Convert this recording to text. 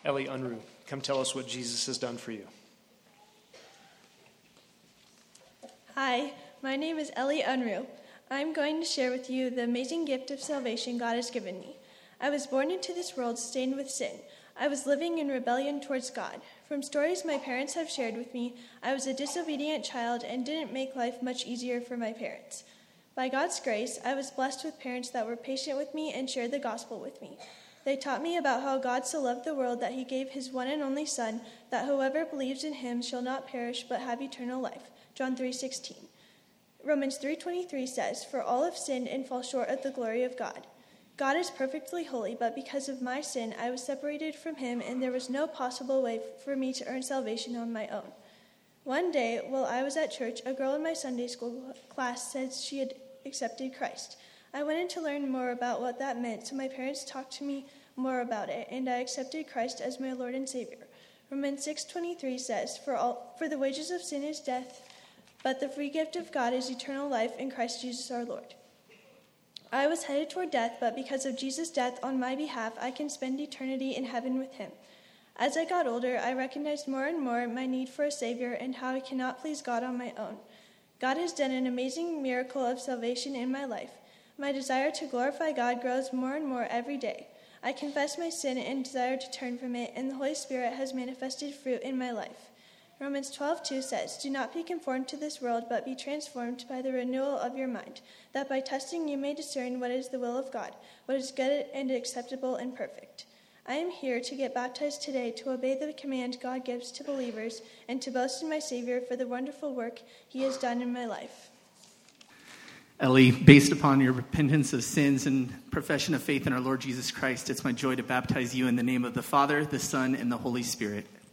Ellie Unruh, come tell us what Jesus has done for you. Hi, my name is Ellie Unruh. I'm going to share with you the amazing gift of salvation God has given me. I was born into this world stained with sin. I was living in rebellion towards God. From stories my parents have shared with me, I was a disobedient child and didn't make life much easier for my parents. By God's grace, I was blessed with parents that were patient with me and shared the gospel with me. They taught me about how God so loved the world that he gave his one and only Son, that whoever believes in him shall not perish but have eternal life. John 3:16. Romans 3:23 says, "For all have sinned and fall short of the glory of God." God is perfectly holy, but because of my sin, I was separated from him, and there was no possible way for me to earn salvation on my own. One day, while I was at church, a girl in my Sunday school class said she had accepted Christ. I went in to learn more about what that meant, so my parents talked to me more about it, and I accepted Christ as my Lord and Savior. Romans 6:23 says, For the wages of sin is death, but the free gift of God is eternal life in Christ Jesus our Lord. I was headed toward death, but because of Jesus' death on my behalf, I can spend eternity in heaven with him. As I got older, I recognized more and more my need for a Savior and how I cannot please God on my own. God has done an amazing miracle of salvation in my life. My desire to glorify God grows more and more every day. I confess my sin and desire to turn from it, and the Holy Spirit has manifested fruit in my life. Romans 12:2 says, "Do not be conformed to this world, but be transformed by the renewal of your mind, that by testing you may discern what is the will of God, what is good and acceptable and perfect." I am here to get baptized today to obey the command God gives to believers and to boast in my Savior for the wonderful work he has done in my life. Ellie, based upon your repentance of sins and profession of faith in our Lord Jesus Christ, it's my joy to baptize you in the name of the Father, the Son, and the Holy Spirit.